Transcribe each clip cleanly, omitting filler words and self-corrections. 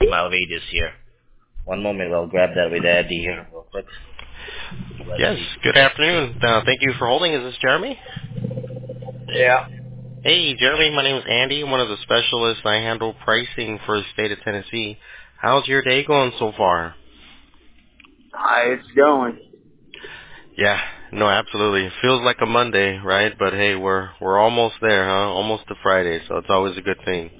mile radius here. One moment, I'll grab that with Eddie here real quick. Let's Yes, see. good afternoon. Thank you for holding. Is this Jeremy? Yeah. Hey, Jeremy, my name is Andy. I'm one of the specialists. I handle pricing for the state of Tennessee. How's your day going so far? It's going. Yeah, no, absolutely. It feels like a Monday, right? But hey, we're almost there, huh? Almost to Friday, so it's always a good thing.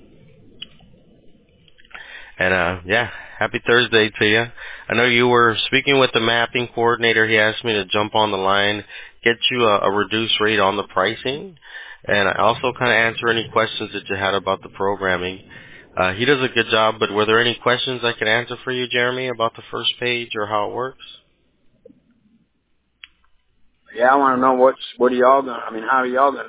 And yeah, happy Thursday to you. I know you were speaking with the mapping coordinator. He asked me to jump on the line, get you a reduced rate on the pricing, and I also kind of answer any questions that you had about the programming. He does a good job, but were there any questions I could answer for you, Jeremy, about the first page or how it works? Yeah, I want to know what are y'all gonna, I mean, how are y'all gonna,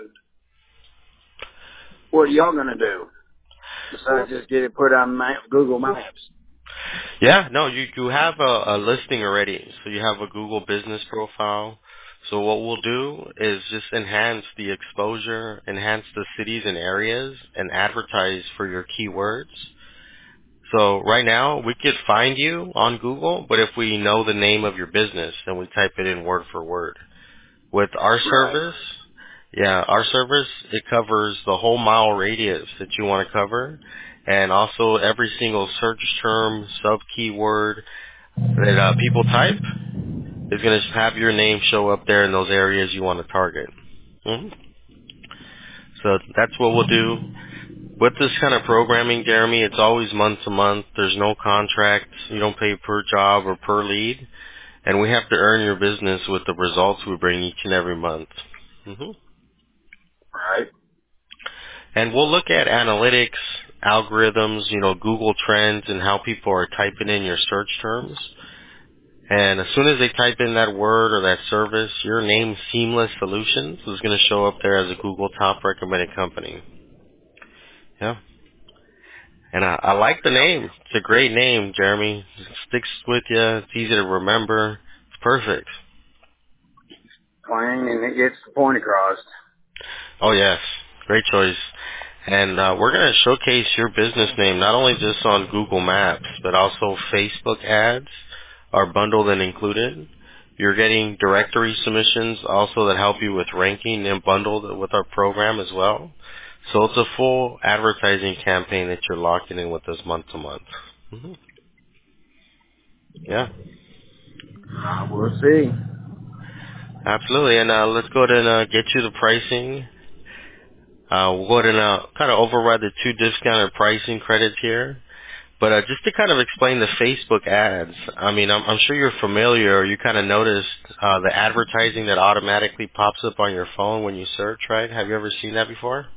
what are y'all gonna do? Besides just get it put on Google Maps. Yeah, no, you have a listing already. So you have a Google business profile. So what we'll do is just enhance the exposure, enhance the cities and areas, and advertise for your keywords. So right now, we could find you on Google, but if we know the name of your business, then we type it in word for word. With our Right. service, yeah, our service, it covers the whole mile radius that you want to cover, and also every single search term, sub-keyword, that people type is going to have your name show up there in those areas you want to target. hmm So that's what we'll do. With this kind of programming, Jeremy, it's always month to month. There's no contract. You don't pay per job or per lead. And we have to earn your business with the results we bring each and every month. hmm Right. And we'll look at analytics, algorithms, Google Trends, and how people are typing in your search terms. And as soon as they type in that word or that service, your name, Seamless Solutions, is going to show up there as a Google top recommended company. Yeah. And I like the name. It's a great name, Jeremy. It sticks with you. It's easy to remember. It's perfect. Plain and it gets the point across. Oh, yes. Great choice. And we're going to showcase your business name not only just on Google Maps, but also Facebook ads are bundled and included. You're getting directory submissions also that help you with ranking and bundled with our program as well. So it's a full advertising campaign that you're locking in with us month to month. hmm Yeah, We'll see. absolutely. And let's go ahead and get you the pricing. We'll go ahead and kind of override the 2 discounted pricing credits here. But just to kind of explain the Facebook ads, I mean, I'm sure you're familiar or you kind of noticed the advertising that automatically pops up on your phone when you search, right? Have you ever seen that before?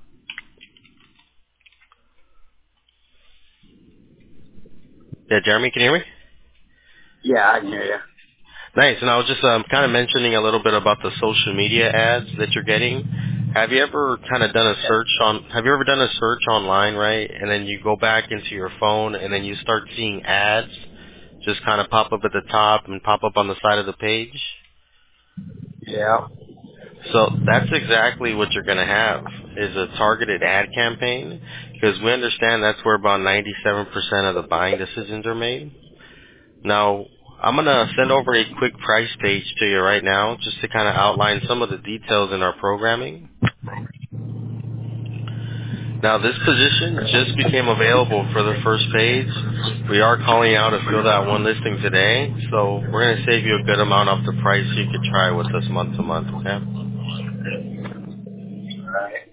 Yeah, Jeremy, can you hear me? Yeah, I can hear you. Nice. And I was just kind of mentioning a little bit about the social media ads that you're getting. Have you ever kind of done a search on? Have you ever done a search online, right? And then you go back into your phone, and then you start seeing ads just kind of pop up at the top and pop up on the side of the page. Yeah. So that's exactly what you're going to have is a targeted ad campaign because we understand that's where about 97% of the buying decisions are made. Now, I'm going to send over a quick price page to you right now just to kind of outline some of the details in our programming. Now, this position just became available for the first page. We are calling out to fill that one listing today, so we're going to save you a good amount off the price so you could try with us month to month, okay? Right.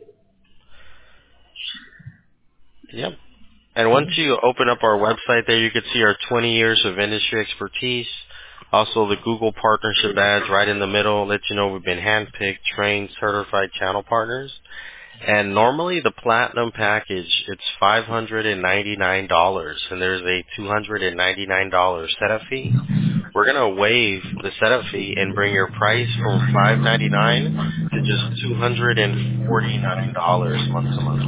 Yep. And once you open up our website there, you can see our 20 years of industry expertise. Also, the Google partnership ads right in the middle let you know we've been handpicked, trained, certified channel partners. And normally the platinum package, it's $599, and there's a $299 setup fee. We're going to waive the setup fee and bring your price from $599 to just $249 month to month.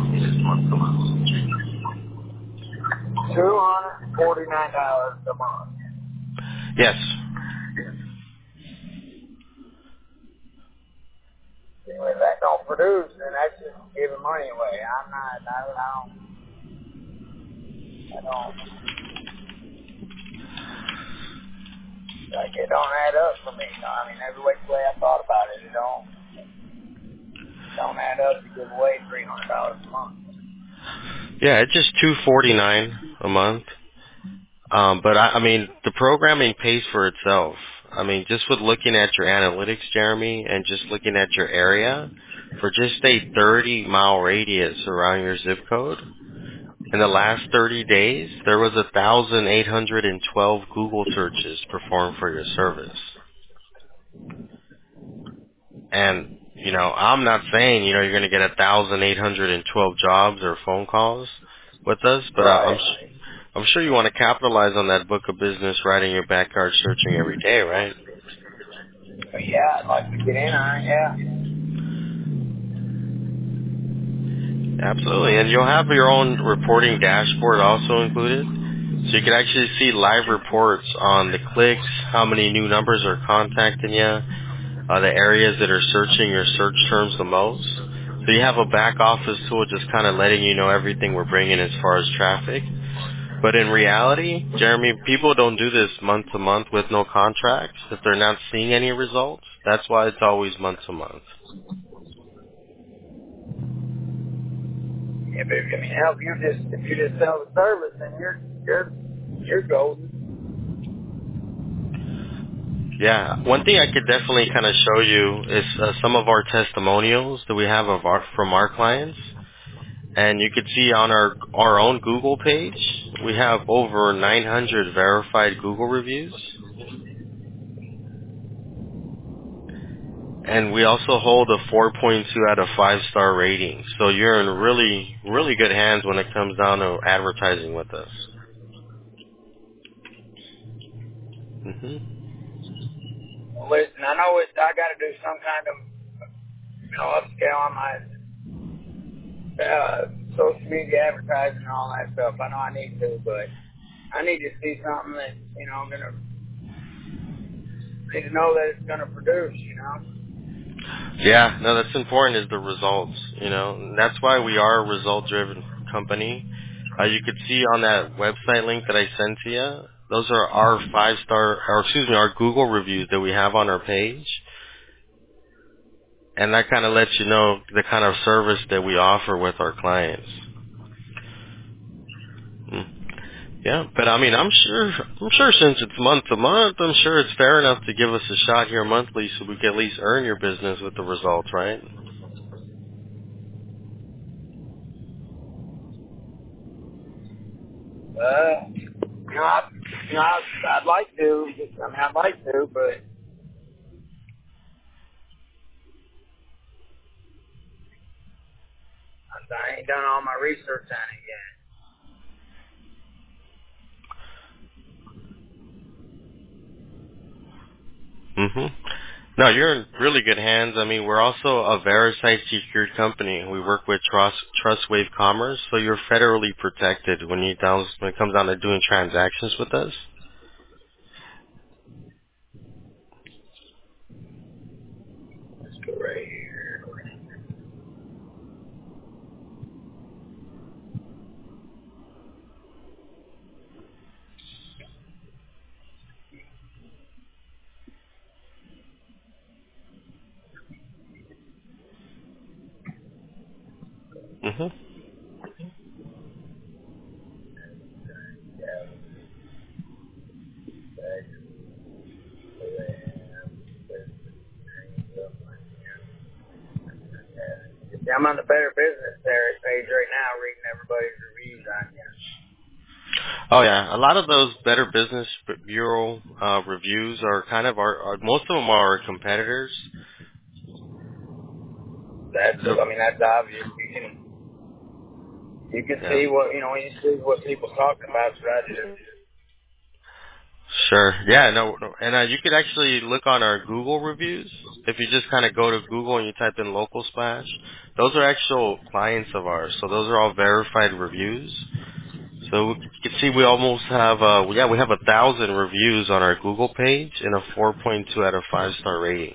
$249 a month. Yes. Anyway, that don't produce, and that's just giving money away. I don't. I don't, like, it don't add up for me. You know? I mean, every which way I thought about it, it don't add up to give away $300 a month. Yeah, it's just $249 a month. But I mean, the programming pays for itself. I mean, just with looking at your analytics, Jeremy, and just looking at your area, for just a 30-mile radius around your zip code, in the last 30 days, there was 1,812 Google searches performed for your service. And, I'm not saying, you're going to get 1,812 jobs or phone calls with us, but Right. I'm sure you want to capitalize on that book of business right in your backyard searching every day, right? But yeah, I'd like to get in on it, yeah. Absolutely. And you'll have your own reporting dashboard also included. So you can actually see live reports on the clicks, how many new numbers are contacting you, the areas that are searching your search terms the most. So you have a back office tool just kind of letting you know everything we're bringing as far as traffic. But in reality, Jeremy, people don't do this month to month with no contracts if they're not seeing any results. That's why it's always month to month. Yeah, but I mean, hell, if you just sell the service, then you're golden. Yeah, one thing I could definitely kind of show you is some of our testimonials that we have from our clients. And you could see on our own Google page, we have over 900 verified Google reviews. And we also hold a 4.2 out of 5-star rating. So you're in really, really good hands when it comes down to advertising with us. hmm Well, listen, I know I got to do some kind of, upscale on my social media advertising and all that stuff. I know I need to, but I need to see something that, gonna need to know that it's gonna produce. Yeah, no, that's important is the results, And that's why we are a result-driven company. You could see on that website link that I sent to you, those are our our Google reviews that we have on our page. And that kind of lets you know the kind of service that we offer with our clients. Mm. Yeah, but I mean, I'm sure since it's month to month, I'm sure it's fair enough to give us a shot here monthly so we can at least earn your business with the results, right? I'd like to. I'd like to, but I ain't done all my research on it yet. hmm No, you're in really good hands. I mean, we're also a VeriSite secured company. We work with Trustwave Commerce, so you're federally protected when it comes down to doing transactions with us. Let's go right here. hmm Yeah, I'm on the Better Business page right now, reading everybody's reviews on you. Oh yeah, a lot of those Better Business Bureau reviews are kind of most of them are our competitors. So That's obvious. You can yeah. see what when you see what people talking about. So I just Sure. Yeah, no. And you could actually look on our Google reviews. If you just kind of go to Google and you type in Local Splash, those are actual clients of ours. So those are all verified reviews. So you can see we almost have, we have 1,000 reviews on our Google page and a 4.2 out of 5-star rating.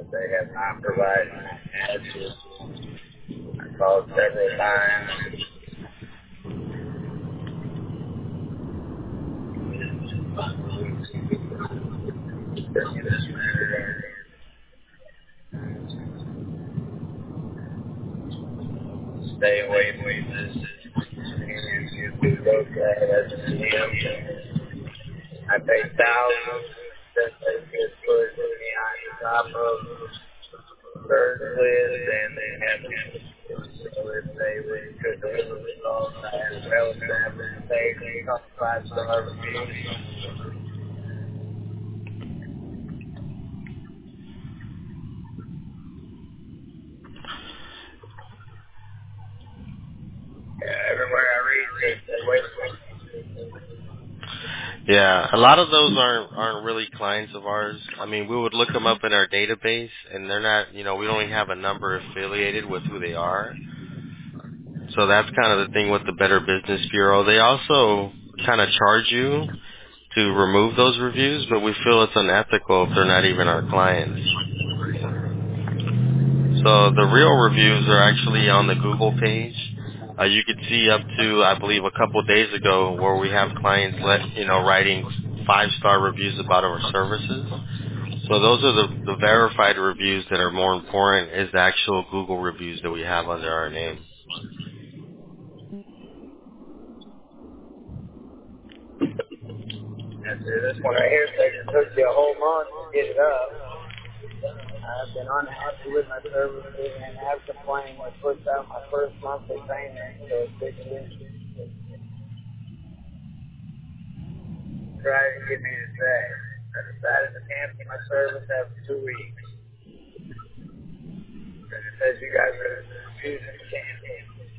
They have not provided answers. I called several times. In this matter, stay away from this. You do look at it as an him. I pay thousands that they could put behind the top of third list, and they haven't. So if they could deliver results, I have well-established safety, 5-star reviews. Everywhere I read, they wait for me. Yeah, a lot of those aren't really clients of ours. I mean, we would look them up in our database, and they're not. We don't even have a number affiliated with who they are. So that's kind of the thing with the Better Business Bureau. They also kind of charge you to remove those reviews, but we feel it's unethical if they're not even our clients. So the real reviews are actually on the Google page. You could see up to, I believe, a couple of days ago where we have clients writing 5-star reviews about our services. So those are the verified reviews that are more important is the actual Google reviews that we have under our name. And this one right here says it took you a whole month to get it up. I've been unhappy with my services and have complained when I pushed out my first monthly payment, so it's 6 weeks. Try to get me to say. I decided to cancel my service after 2 weeks. And it says you guys are refusing to cancel.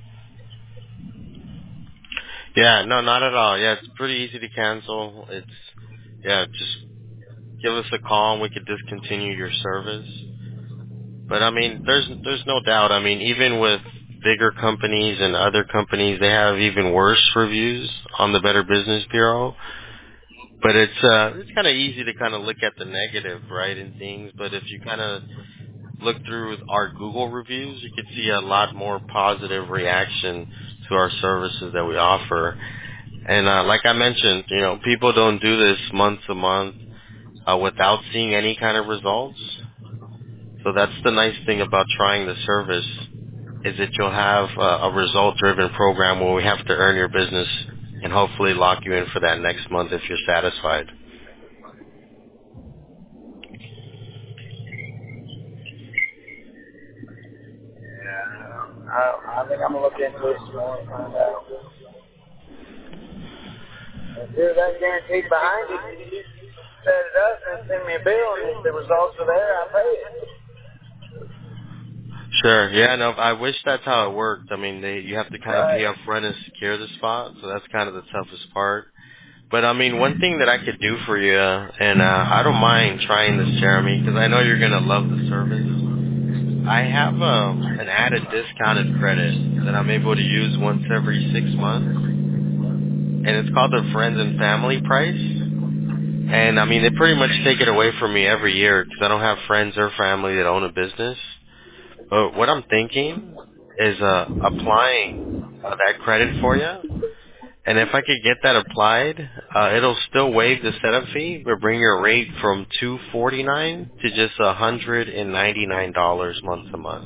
Yeah, no, not at all. Yeah, it's pretty easy to cancel. Just give us a call and we could discontinue your service. But I mean, there's no doubt. I mean, even with bigger companies and other companies, they have even worse reviews on the Better Business Bureau. But it's kind of easy to kind of look at the negative, right, in things. But if you kind of look through our Google reviews, you could see a lot more positive reaction to our services that we offer. And like I mentioned, people don't do this month to month without seeing any kind of results. So that's the nice thing about trying the service is that you'll have a result-driven program where we have to earn your business and hopefully lock you in for that next month if you're satisfied. Yeah, I think I'm going to look into it some more and find out. If there's that guaranteed behind it, you just set it up and send me a bill, and if the results are there, I pay it. Sure. Yeah, no, I wish that's how it worked. I mean, you have to kind of pay up front and secure the spot, so that's kind of the toughest part. But, I mean, one thing that I could do for you, and I don't mind trying this, Jeremy, because I know you're going to love the service. I have an added discounted credit that I'm able to use once every 6 months, and it's called the Friends and Family price. And, I mean, they pretty much take it away from me every year because I don't have friends or family that own a business. But what I'm thinking is applying that credit for you. And if I could get that applied, it'll still waive the setup fee, but bring your rate from $249 to just $199 month to month.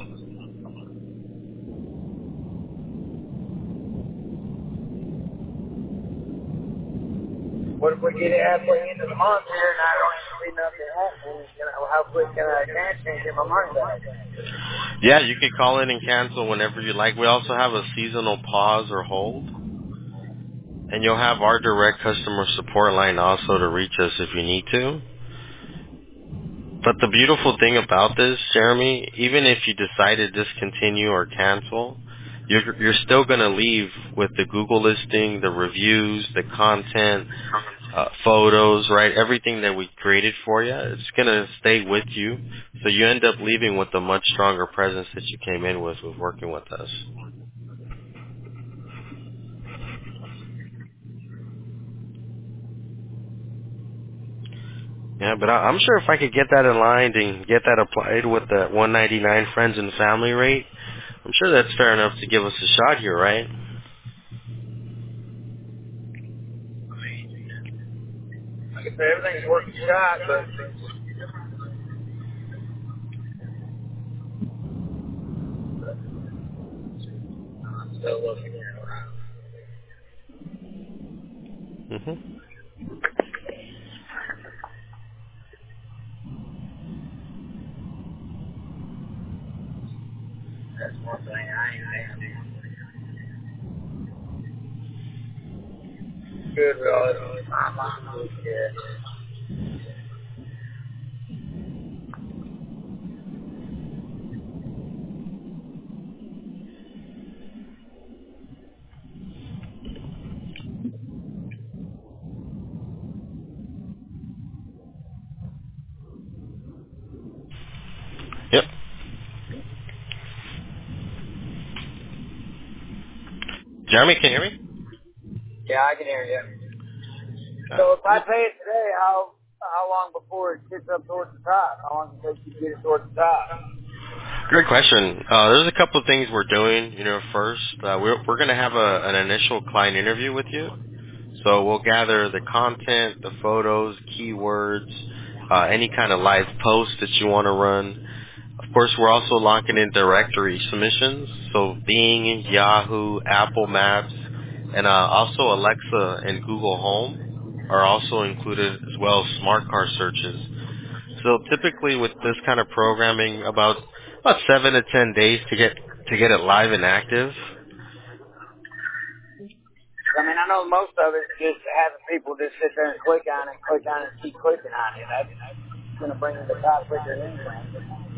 What if we get it halfway into the month here and I don't even see nothing happening? How quick can I cancel and get my money back? Yeah, you could call in and cancel whenever you like. We also have a seasonal pause or hold. And you'll have our direct customer support line also to reach us if you need to. But the beautiful thing about this, Jeremy, even if you decide to discontinue or cancel, you're still going to leave with the Google listing, the reviews, the content, photos, right? Everything that we created for you, it's going to stay with you. So you end up leaving with a much stronger presence that you came in with working with us. Yeah, but I'm sure if I could get that aligned and get that applied with the 199 friends and family rate, I'm sure that's fair enough to give us a shot here, right? Like I said, everything's worth a shot, but I'm still looking around. Mhm. That's one thing I ain't saying. Good with my mom. Yeah. Yep. Jeremy, can you hear me? Yeah, I can hear you. Uh, So if I yep. pay it today, how long before it gets up towards the top? How long does it take you to get it towards the top? Great question. There's a couple of things we're doing. First, we're going to have an initial client interview with you. So we'll gather the content, the photos, keywords, any kind of live post that you want to run. Of course, we're also locking in directory submissions. So Bing, Yahoo, Apple Maps, and also Alexa and Google Home are also included, as well as smart car searches. So typically with this kind of programming, about 7 to 10 days to get it live and active. I mean, I know most of it's just having people just sit there and click on it, and keep clicking on it. That's going to bring you to the top quicker than anything.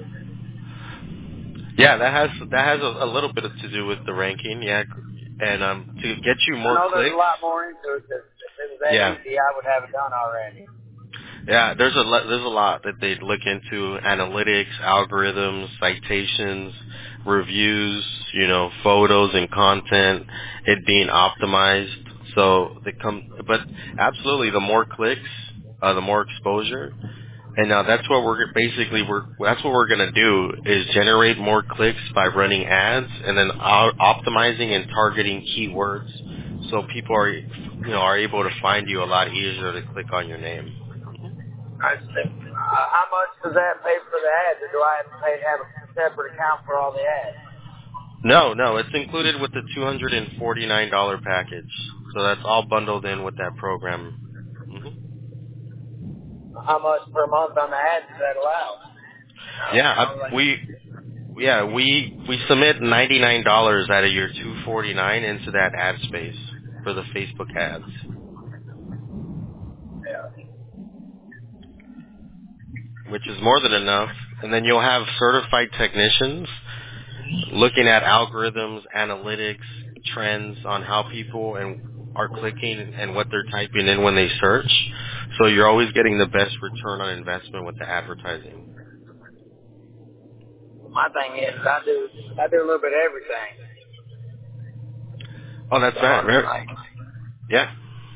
Yeah, that has a little bit to do with the ranking. Yeah, and to get you I more know there's a clicks. lot more into it. If it was that Yeah, easy, I would have it done already. yeah. There's a lot that they look into: analytics, algorithms, citations, reviews. Photos and content. It being optimized. So but absolutely, the more clicks, the more exposure. And that's what that's what we're gonna do is generate more clicks by running ads and then optimizing and targeting keywords, so people are able to find you a lot easier to click on your name. I just think, how much does that pay for the ads, or do I have to have a separate account for all the ads? No, it's included with the $249 package, so that's all bundled in with that program. hmm How much per month on the ads does that allow? Yeah, we submit $99 out of your $249 into that ad space for the Facebook ads, Yeah. which is more than enough. And then you'll have certified technicians looking at algorithms, analytics, trends on how people are clicking and what they're typing in when they search. So you're always getting the best return on investment with the advertising. My thing is, I do a little bit of everything. Oh, that's So I mean, right. like, Yeah.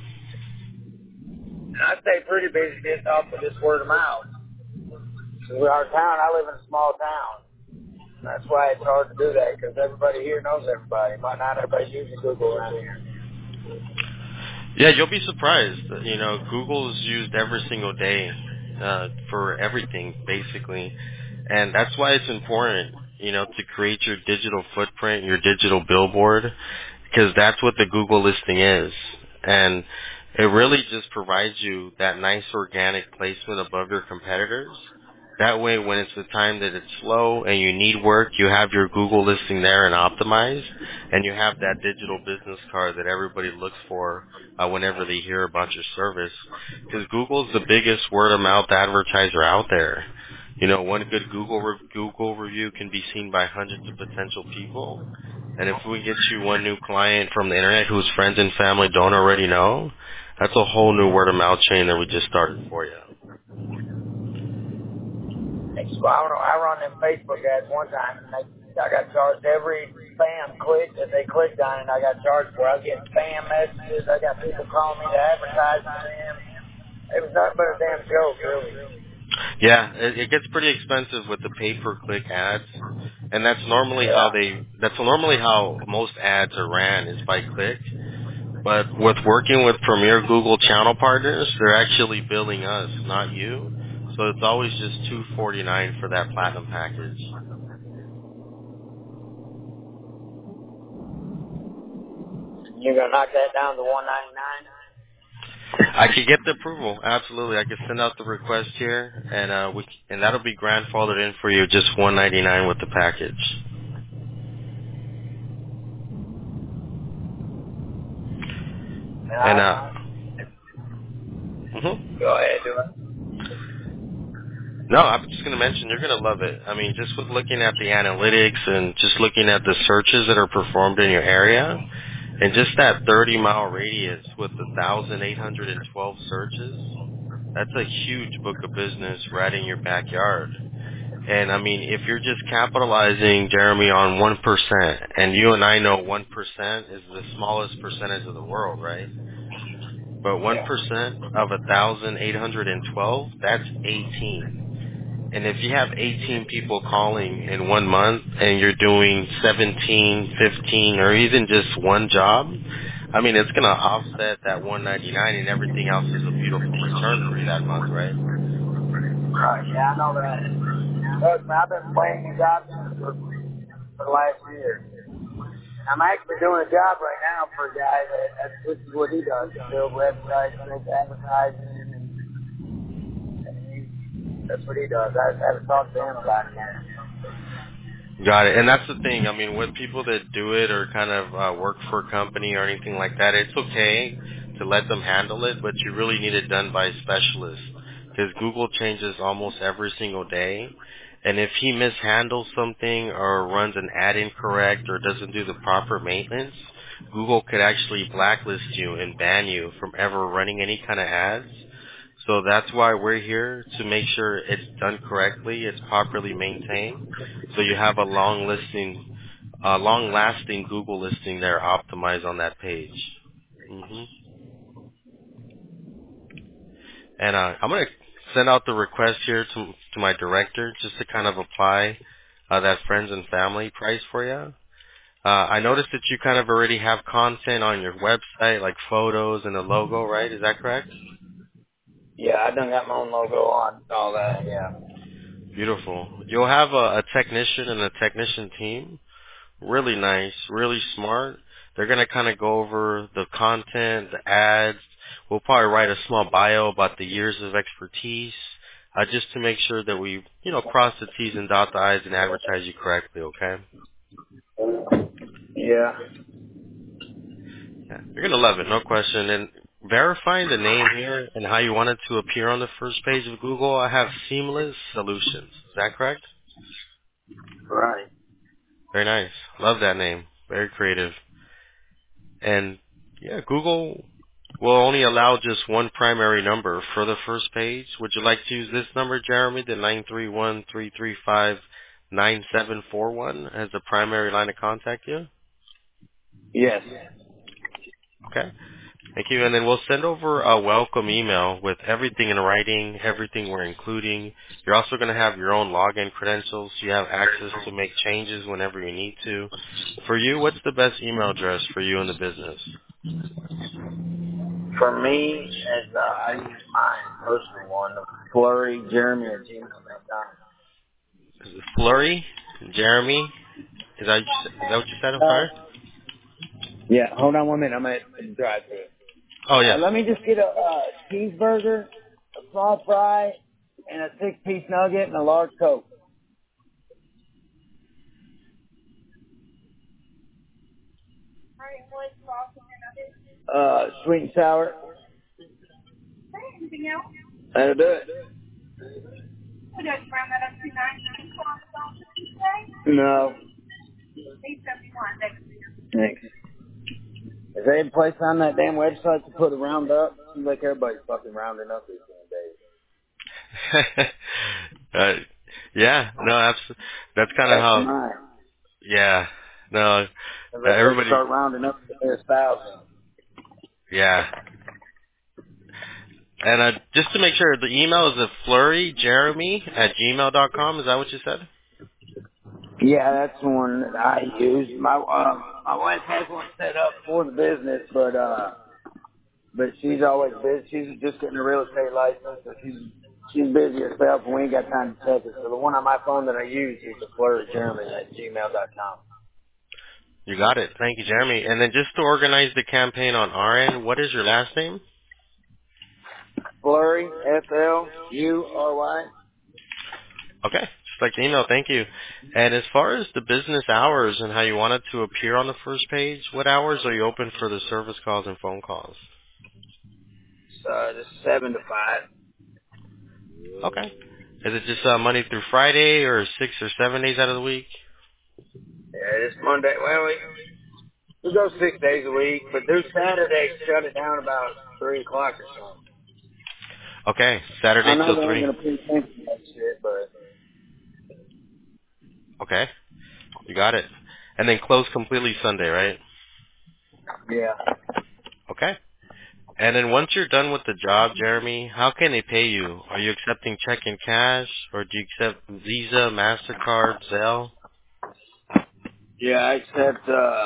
I stay pretty busy just off of this word of mouth. So our town, I live in a small town. That's why it's hard to do that, because everybody here knows everybody. But not everybody uses Google around here. Yeah, you'll be surprised. Google is used every single day for everything, basically. And that's why it's important, to create your digital footprint, your digital billboard, because that's what the Google listing is. And it really just provides you that nice organic placement above your competitors. That way, when it's the time that it's slow and you need work, you have your Google listing there and optimized, and you have that digital business card that everybody looks for whenever they hear about your service. Because Google's the biggest word-of-mouth advertiser out there. One good Google review can be seen by hundreds of potential people. And if we get you one new client from the internet whose friends and family don't already know, that's a whole new word-of-mouth chain that we just started for you. So I run them Facebook ads one time, and I got charged every spam click that they clicked on, and I got charged for it. I was getting spam messages. I got people calling me to advertise for them. It was nothing but a damn joke, really. Yeah, it gets pretty expensive with the pay-per-click ads, and that's normally how most ads are ran is by click. But with working with Premier Google channel partners, they're actually billing us, not you. So it's always just $249 for that platinum package. You're gonna knock that down to $199? I could get the approval, absolutely. I could send out the request here, and and that'll be grandfathered in for you, just $199 with the package. And Go ahead, do it. No, I'm just going to mention you're going to love it. I mean, just with looking at the analytics and just looking at the searches that are performed in your area, and just that 30-mile radius with 1,812 searches, that's a huge book of business right in your backyard. And I mean, if you're just capitalizing, Jeremy, on 1%, and you and I know 1% is the smallest percentage of the world, right? But 1% of 1,812, that's 18. And if you have 18 people calling in 1 month and you're doing 17, 15, or even just one job, I mean, it's going to offset that 199 and everything else is a beautiful return for you that month, right? Right, yeah, I know that. Look, man, I've been playing these options for the last year. I'm actually doing a job right now for a guy this is what he does. Build websites, make advertising, and that's what he does. I haven't talked to him about it yet. Got it. And that's the thing. I mean, with people that do it or kind of work for a company or anything like that, it's okay to let them handle it, but you really need it done by specialists because Google changes almost every single day. And if he mishandles something or runs an ad incorrect or doesn't do the proper maintenance, Google could actually blacklist you and ban you from ever running any kind of ads. So that's why we're here to make sure it's done correctly, it's properly maintained, so you have a long-lasting Google listing there optimized on that page. hmm And I'm gonna send out the request here to my director just to kind of apply that friends and family price for you. I noticed that you kind of already have content on your website, like photos and a logo, right? Is that correct? Yeah, I done got my own logo on all that, yeah. Beautiful. You'll have a technician and a technician team. Really nice, really smart. They're going to kind of go over the content, the ads. We'll probably write a small bio about the years of expertise, just to make sure that we, cross the T's and dot the I's and advertise you correctly, okay? Yeah. Yeah. You're going to love it, no question. And verifying the name here and how you want it to appear on the first page of Google, I have Seamless Solutions. Is that correct? Right. Very nice. Love that name. Very creative. And yeah, Google will only allow just one primary number for the first page. Would you like to use this number, Jeremy, the 931-335-9741 as the primary line to contact you? Yes. Okay. Thank you. And then we'll send over a welcome email with everything in writing, everything we're including. You're also going to have your own login credentials. So you have access to make changes whenever you need to. For you, what's the best email address for you in the business? For me, I use mine, personal one, Flurry Jeremy at gmail.com. Is it Flurry? Jeremy? Is that what you said? I'm sorry? Yeah, hold on 1 minute. I'm at the drive-thru. Oh, yeah. Let me just get a cheeseburger, a small fry, and a 6-piece nugget and a large Coke. Sweet and sour. Anything else? That'll do it. Would you like to round that up to $9.99? No. $8.71. Thanks. Is there any place on that damn website to put a round up? Seems like everybody's fucking rounding up these days. Yeah, no, that's kind of how. Mine. Yeah, no, Everybody everybody. start rounding up to their thousand. Yeah, And just to make sure, the email is a flurryjeremy@gmail.com. Is that what you said? Yeah, that's the one that I use. My wife has one set up for the business, but she's always busy. She's just getting a real estate license, so she's busy herself, and we ain't got time to check it. So the one on my phone that I use is the flurryjeremy@gmail.com. You got it. Thank you, Jeremy. And then just to organize the campaign on our end, what is your last name? Flurry, F-L-U-R-Y. Okay, just like the email. Thank you. And as far as the business hours and how you want it to appear on the first page, what hours are you open for the service calls and phone calls? Just 7 to 5. Okay. Is it just Monday through Friday or 6 or 7 days out of the week? Yeah, this Monday. Well, we go 6 days a week, but there's Saturdays shut it down about 3 o'clock or something. Okay, I Saturday know till they ain't 3. gonna pay attention to that shit, but Okay, you got it. And then close completely Sunday, right? yeah. Okay. And then once you're done with the job, Jeremy, how can they pay you? Are you accepting check and cash, or do you accept Visa, MasterCard, Zelle? Yeah, I accept.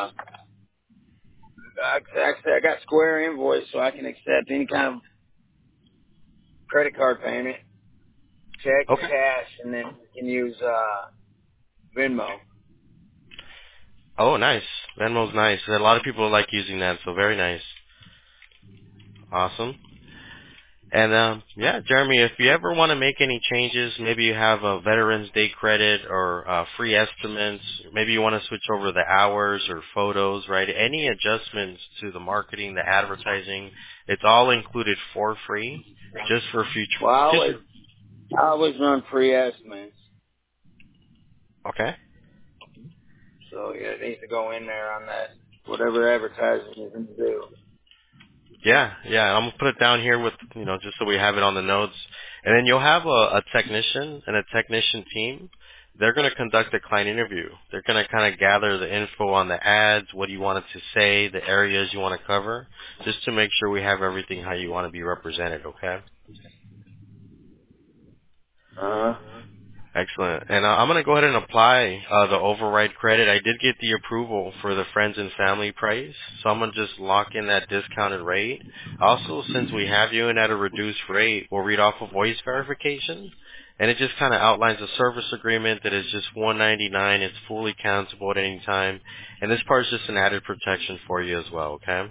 I got Square invoice, so I can accept any kind of credit card payment, check, Okay. cash, and then you can use Venmo. Oh, nice. Venmo's nice. A lot of people like using that, so very nice. Awesome. And yeah, Jeremy, if you ever want to make any changes, maybe you have a Veterans Day credit or free estimates, maybe you want to switch over the hours or photos, right? Any adjustments to the marketing, the advertising, it's all included for free, just for future. Well, Just I always run free estimates, okay. so yeah, it needs to go in there on that whatever advertising you're gonna do. Yeah, I'm gonna put it down here with just so we have it on the notes, and then you'll have a technician and a technician team. They're gonna conduct a client interview. They're gonna kind of gather the info on the ads, what you want it to say, the areas you want to cover, just to make sure we have everything how you want to be represented. Okay. Uh huh. Excellent. And I'm going to go ahead and apply the override credit. I did get the approval for the friends and family price, so I'm going to just lock in that discounted rate. Also, since we have you in at a reduced rate, we'll read off a voice verification, and it just kind of outlines a service agreement that is just $199. It's fully cancelable at any time, and this part is just an added protection for you as well, okay?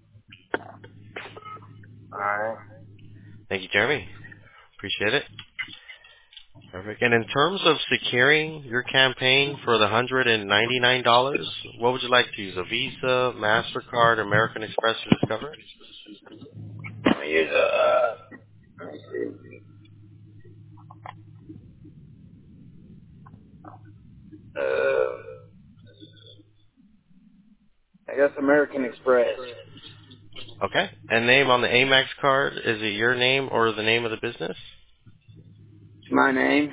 All right. Thank you, Jeremy. Appreciate it. Perfect. And in terms of securing your campaign for the $199, what would you like to use? A Visa, MasterCard, American Express, or Discover? I'm gonna use let me see. I guess American Express. Okay. And name on the Amex card, is it your name or the name of the business? It's my name.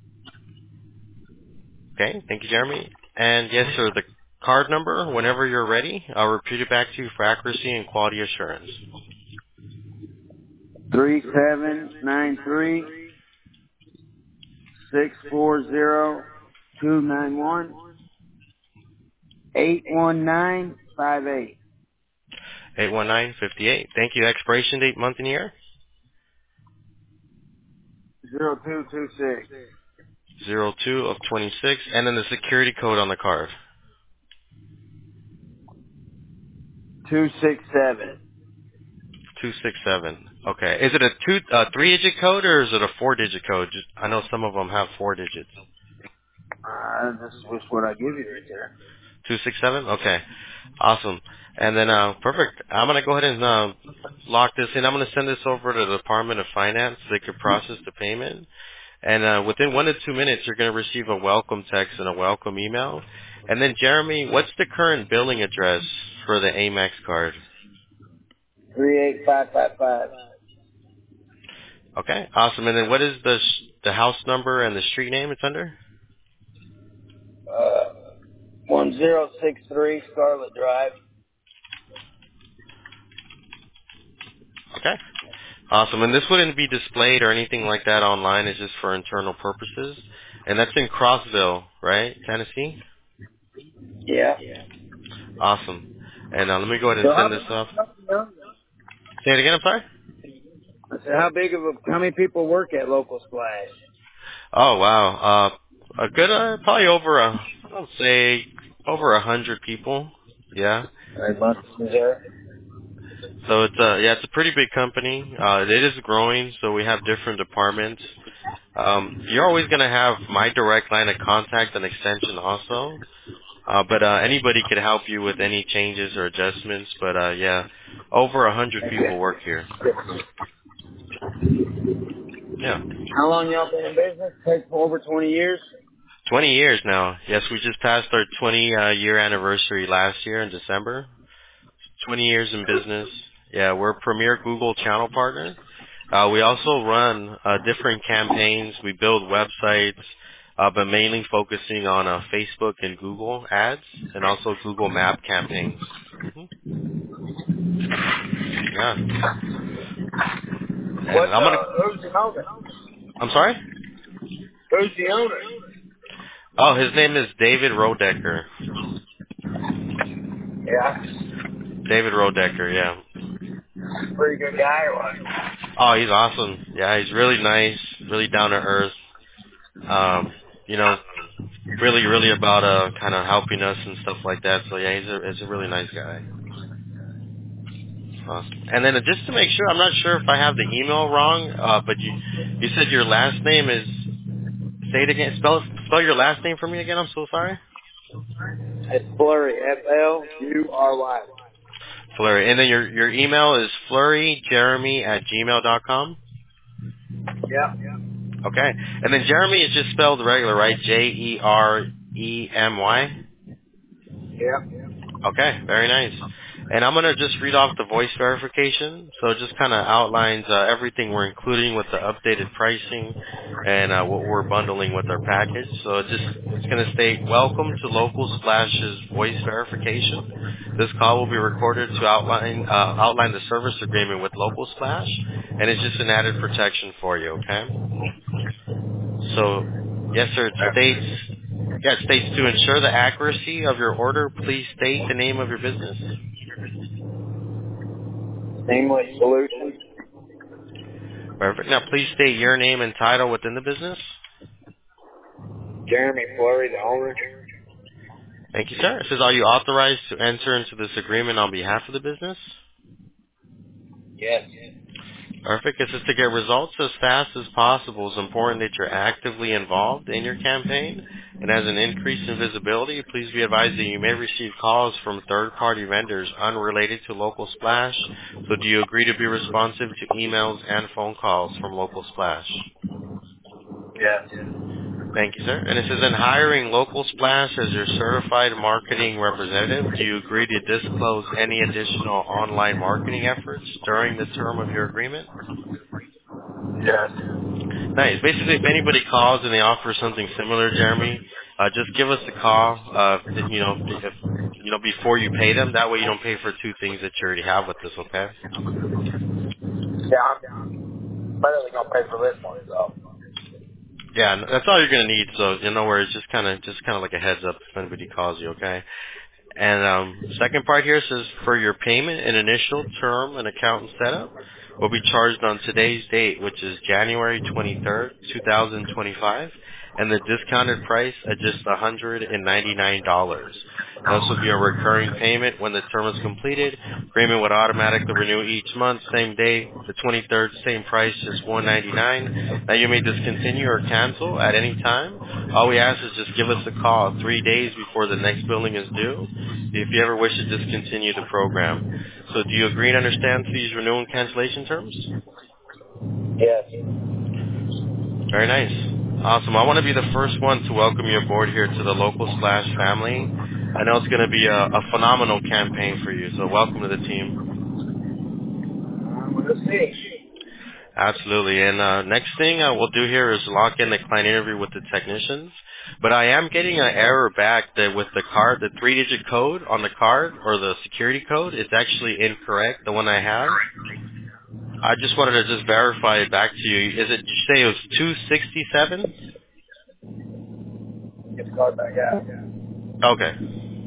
Okay. Thank you, Jeremy. And yes, sir, the card number, whenever you're ready, I'll repeat it back to you for accuracy and quality assurance. 3793-640-291-81958. 81958. Thank you. Expiration date, month, and year? 0226. 02 of 26. And then the security code on the card. 267. 267. Okay. Is it a three-digit code or is it a four-digit code? Just, I know some of them have 4 digits. This is what I give you right there. 267. Okay. Awesome. And then perfect. I'm gonna go ahead and lock this in. I'm gonna send this over to the Department of Finance so they could process the payment. And within 1 to 2 minutes, you're gonna receive a welcome text and a welcome email. And then Jeremy, what's the current billing address for the Amex card? 38555. Okay. Awesome. And then what is the house number and the street name it's under? 1063 Scarlet Drive. Okay. Awesome. And this wouldn't be displayed or anything like that online. It's just for internal purposes. And that's in Crossville, right? Tennessee? Yeah. Awesome. And let me go ahead So and send this off. Say it again, I'm sorry? how many people work at Local Splash? Oh, wow. A good, probably over I'll say over 100 people. Yeah. In Muncie, Missouri. So it's a pretty big company. It is growing, so we have different departments. You're always going to have my direct line of contact and extension also. But anybody could help you with any changes or adjustments. But yeah, over 100 people work here. Yeah. How long y'all been in business? Take for over 20 years? 20 years now. Yes, we just passed our 20-year anniversary last year in December. 20 years in business. Yeah, we're a premier Google channel partner. We also run different campaigns. We build websites, but mainly focusing on Facebook and Google ads and also Google Map campaigns. Yeah. And Who's the owner? I'm sorry? Who's the owner? Oh, his name is David Rodecker. Yeah. David Rodecker, yeah. Pretty good guy or what? Oh, he's awesome. Yeah, he's really nice, really down to earth. You know, really, really about kind of helping us and stuff like that. So yeah, he's a really nice guy. Awesome. And then just to make sure, I'm not sure if I have the email wrong, but you said your last name is, say it again, spell your last name for me again. I'm so sorry. It's Flurry, F-L-U-R-Y. Flurry. And then your email is flurryjeremy@gmail.com. Yeah. Okay. And then Jeremy is just spelled regular, right? Jeremy. Yeah. Okay, very nice. And I'm going to just read off the voice verification. So it just kind of outlines everything we're including with the updated pricing and what we're bundling with our package. So it's going to state, welcome to Local Splash's voice verification. This call will be recorded to outline the service agreement with Local Splash, and it's just an added protection for you, okay? So, yes, sir, it states to ensure the accuracy of your order, please state the name of your business. Seamless Solutions. Perfect. Now, please state your name and title within the business. Jeremy Flurry, the owner. Thank you, sir. It says, are you authorized to enter into this agreement on behalf of the business? Yes. Perfect. It says to get results as fast as possible, it's important that you're actively involved in your campaign. And as an increase in visibility, please be advised that you may receive calls from third-party vendors unrelated to Local Splash. So do you agree to be responsive to emails and phone calls from Local Splash? Yes. Thank you, sir. And it says, in hiring Local Splash as your certified marketing representative, do you agree to disclose any additional online marketing efforts during the term of your agreement? Yes. Nice. Basically, if anybody calls and they offer something similar, Jeremy, just give us a call. Before you pay them. That way, you don't pay for two things that you already have with us. Okay. Yeah, I'm barely gonna pay for this one, so. Yeah, that's all you're gonna need. So where it's just kind of like a heads up if anybody calls you. Okay. And second part here says, for your payment and initial term and account setup will be charged on today's date, which is January 23rd, 2025, and the discounted price at just $199. And this will be a recurring payment when the term is completed. Agreement would automatically renew each month, same day, the 23rd, same price, just $199. Now you may discontinue or cancel at any time. All we ask is just give us a call 3 days before the next billing is due if you ever wish to discontinue the program. So do you agree and understand these renewal and cancellation terms? Yes. Very nice. Awesome. I want to be the first one to welcome you aboard here to the Local Splash family. I know it's going to be a phenomenal campaign for you, so welcome to the team. We'll see. Absolutely. And next thing we'll do here is lock in the client interview with the technicians. But I am getting an error back that with the card, the 3-digit code on the card or the security code, it's actually incorrect, the one I have. I just wanted to just verify it back to you. Is it? Did you say it was 267? Get the card back out. Okay.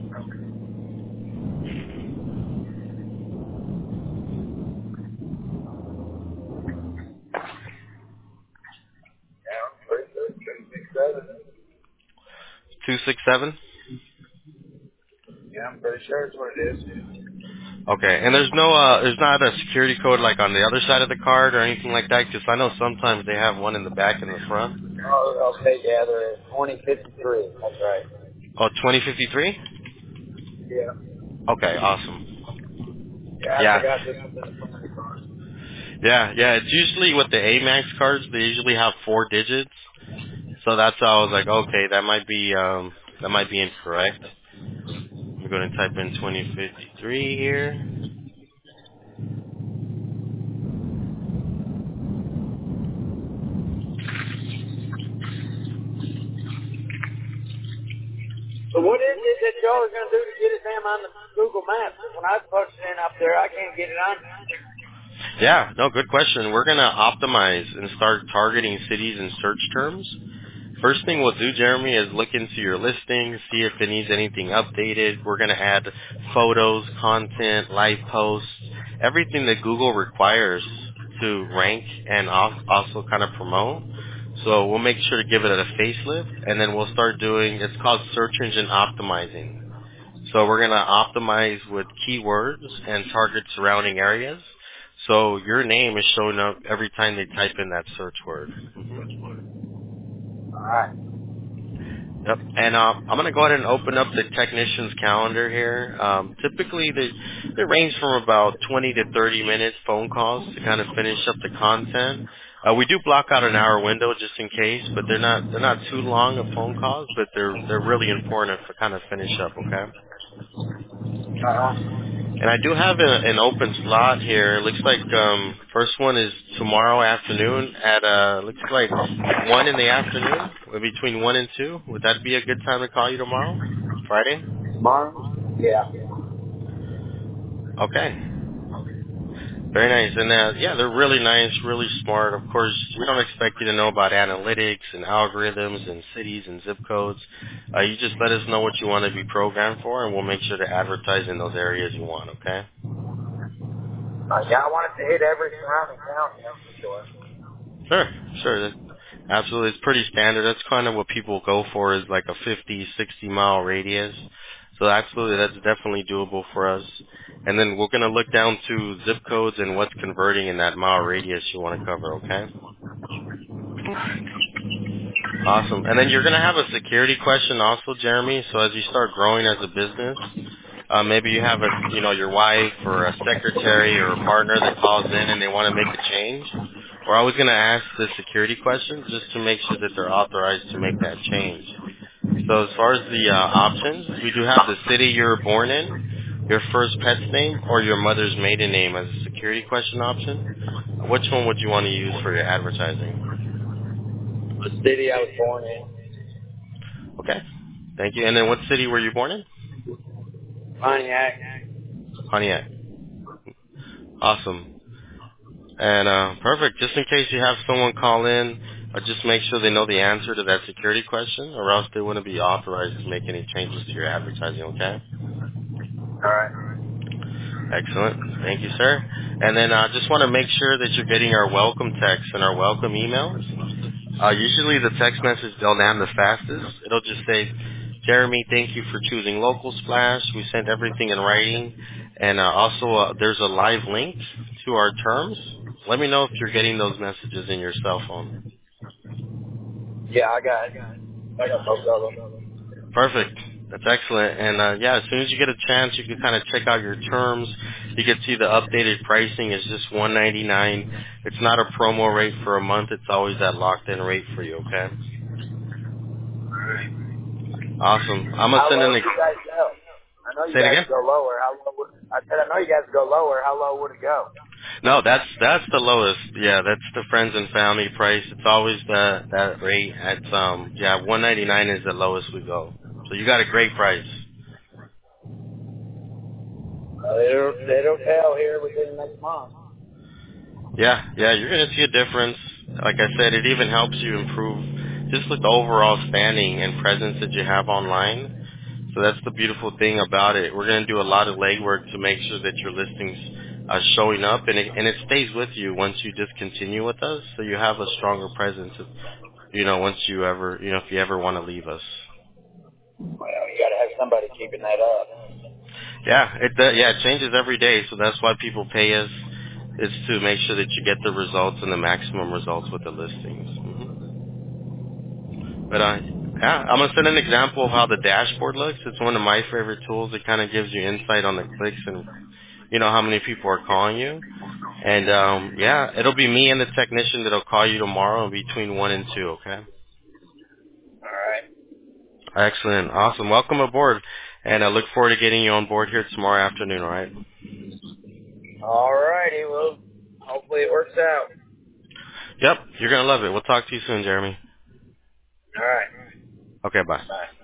Yeah, I'm pretty sure it's 267. 267. Yeah, I'm pretty sure it's what it is. Okay. And there's not a security code like on the other side of the card or anything like that, because I know sometimes they have one in the back and the front. Oh, okay, yeah, they're at 2053. That's right. Oh, 2053. Yeah. Okay. Awesome. Yeah, I Yeah. forgot this was in the front of the car. Yeah. Yeah. It's usually with the Amex cards. They usually have 4 digits. So that's how I was like, okay, that might be incorrect. I'm going to type in 2053 here. So what is it that y'all are going to do to get it damn on the Google Maps? When I punch it in up there, I can't get it on. Yeah, no, good question. We're going to optimize and start targeting cities and search terms. First thing we'll do, Jeremy, is look into your listing, see if it needs anything updated. We're going to add photos, content, live posts, everything that Google requires to rank and also kind of promote. So we'll make sure to give it a facelift, and then we'll start doing, it's called search engine optimizing. So we're going to optimize with keywords and target surrounding areas. So your name is showing up every time they type in that search word. All right. Yep. And I'm going to go ahead and open up the technician's calendar here. Typically, they range from about 20 to 30 minutes phone calls to kind of finish up the content. We do block out an hour window just in case, but they're not too long of phone calls, but they're really important to kind of finish up. Okay. And I do have an open slot here. It looks like first one is tomorrow afternoon at looks like 1 in the afternoon, or between 1 and 2. Would that be a good time to call you tomorrow? Friday? Tomorrow? Yeah. Okay. Very nice. And yeah, they're really nice, really smart. Of course, we don't expect you to know about analytics and algorithms and cities and zip codes. You just let us know what you want to be programmed for, and we'll make sure to advertise in those areas you want, okay? Yeah, I want it to hit every surrounding county, that's for sure. Sure. Absolutely. It's pretty standard. That's kind of what people go for, is like a 50, 60-mile radius. So absolutely, that's definitely doable for us. And then we're going to look down to zip codes and what's converting in that mile radius you want to cover, okay? Awesome. And then you're going to have a security question also, Jeremy. So as you start growing as a business, maybe you have your wife or a secretary or a partner that calls in and they want to make a change. We're always going to ask the security question just to make sure that they're authorized to make that change. So as far as the options, we do have the city you were born in, your first pet's name, or your mother's maiden name as a security question option. Which one would you want to use for your advertising? The city I was born in. Okay. Thank you. And then what city were you born in? Pontiac. Pontiac. Awesome. And perfect. Just in case you have someone call in, just make sure they know the answer to that security question, or else they wouldn't be authorized to make any changes to your advertising, okay? All right. Excellent. Thank you, sir. And then I just want to make sure that you're getting our welcome text and our welcome emails. Usually the text message, they'll land the fastest. It'll just say, Jeremy, thank you for choosing Local Splash. We sent everything in writing. And also there's a live link to our terms. Let me know if you're getting those messages in your cell phone. Yeah, I got it. I got both of them. Perfect. That's excellent. And yeah, as soon as you get a chance, you can kind of check out your terms. You can see the updated pricing is just $199. It's not a promo rate for a month. It's always that locked-in rate for you. Okay. Awesome. I'm gonna How send low in do the. you guys go? I know you Say it guys again. go lower. How low would, I said I know you guys go lower. How low would it go? No, that's the lowest. Yeah, that's the friends and family price. It's always that rate. It's 199 is the lowest we go. So you got a great price. It'll tell here within the next month. Yeah, you're going to see a difference. Like I said, it even helps you improve just with the overall standing and presence that you have online. So that's the beautiful thing about it. We're going to do a lot of legwork to make sure that your listings are showing up, and it stays with you once you discontinue with us. So you have a stronger presence, once you ever, if you ever want to leave us. Well, you got to have somebody keeping that up. Yeah, it changes every day. So that's why people pay us, is to make sure that you get the results and the maximum results with the listings. But yeah, I'm gonna send an example of how the dashboard looks. It's one of my favorite tools. It kind of gives you insight on the clicks and how many people are calling you. And yeah, it'll be me and the technician that'll call you tomorrow between 1 and 2. Okay. All right. Excellent. Awesome. Welcome aboard. And I look forward to getting you on board here tomorrow afternoon. All right. All righty. Well, hopefully it works out. Yep. You're gonna love it. We'll talk to you soon, Jeremy. All right. Okay. Bye. Bye.